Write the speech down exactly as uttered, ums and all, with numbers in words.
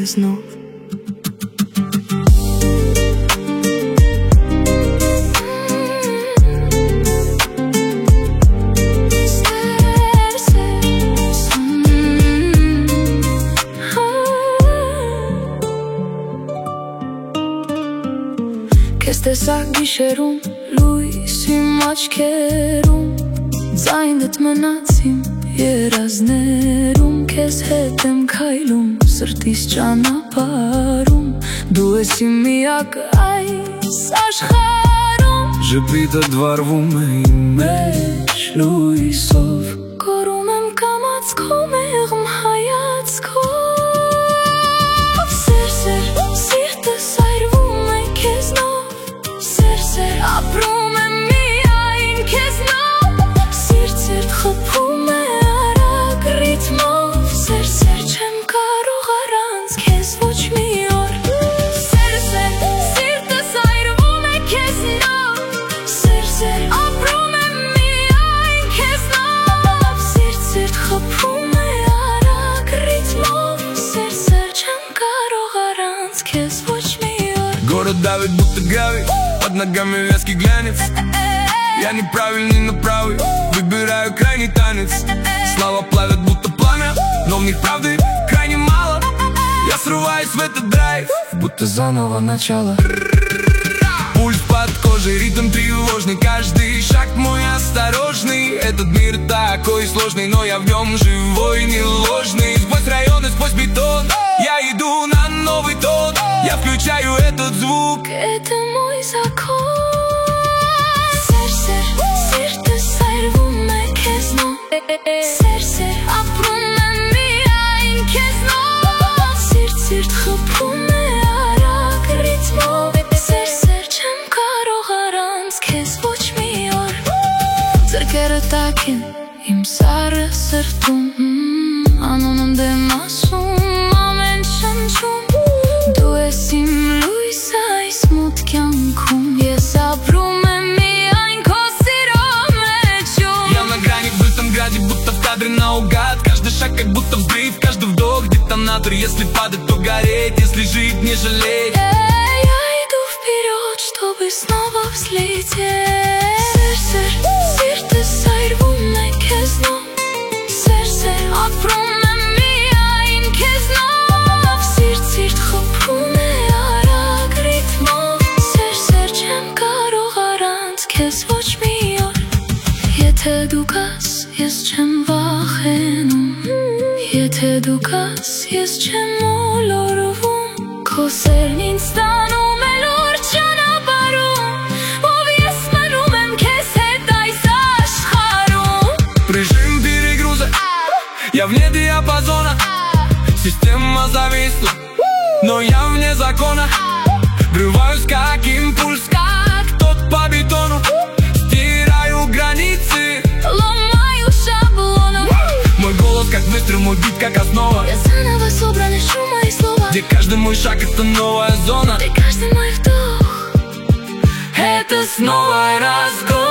знов. Քեզ տեսակ գիշերում, լույսիմ աչքերում, ձայնդ մնաց իմ երազներում, քեզ հետ եմ քայլում, սրտիս ճանապարհում, դու ես իմ միակը այս աշխարհում։ Ժպիտդ վառվում է իմ մեջ լույսով, Կորում եմ կամաց քո մեղմ հայացքով, Սեր, սեր, սիրտս այրվում է քեզնով, Սեր, սեր, ապրում եմ միայն քեզնով, Սիրտ, սիրտ խփում է արագ ռիթմով, Սեր, սեր, չեմ կարող առանց քեզ ոչ մի օր, Սեր, սեր, սիրտս այրվում է քեզնով, Սեր, սեր, ապրում եմ միայն քեզնով, Սիրտ, սիրտ խփում է արագ ռիթմով, Սեր, սեր, չեմ կարող առանց քեզ ոչ մի օր. Город давит, будто гравий, под ногами вязкий глянец. Я неправильный, но правый, выбираю крайний танец. Слова плавят, будто пламя, но в них правды крайне мало. Я срываюсь в этот драйв, будто заново начало. Пульс под кожей, ритм тревожный, каждый шаг мой осторожный. Этот мир такой сложный, но я в нем живой, не ложный. Сквозь районы, сквозь бетон, я иду на новый тон. Я включаю этот звук, это мой закон. Сер, сер, սիրտս այրվում է քեզնով, Սեր, սեր, ապրում եմ միայն քեզնով, Սիրտ, սիրտ խփում է արագ ռիթմով, Սեր, սեր, չեմ կարող առանց քեզ ոչ մի օր. Ձեռքերը տաք են իմ սառը սրտում, Անունդ եմ ասում, ամեն շնչում, Դու ես իմ լույսը այս մութ կյանքում, Ես ապրում եմ միայն քո սիրո մեջում. Я на грани в этом граде, будто в кадре наугад. Каждый шаг как будто взрыв, каждый вдох детонатор. Если падать, то гореть, если жить, не жалеть. Я иду вперед, чтобы снова взлететь. Сер, сер, սիրտս այրվում է քեզնով, Սեր, սեր, ապրում եմ միայն քեզնով, Սիրտ, սիրտ խփում է արագ ռիթմով, Սեր, սեր, չեմ կարող առանց քեզ ոչ մի օր. Եթե դու կաս, ես չեմ վախենում, Եթե դու կաս, ես չեմ մոլորվում, Քո սերն ինձ տանում է լուրջ ճանապարհում, Ով ես մնում եմ քեզ հետ այս աշխարհում. Режим перегруза, я вне диапазона. Система зависла, но я вне закона. Врываюсь как импульс, как тот по бетону. Стираю границы, Ломаю шаблоны. Мой голос как выстрел, мой бит как основа. Я заново собран, ищу мои слова, Где каждый мой шаг это новая зона, Где каждый мой вдох это снова разгон.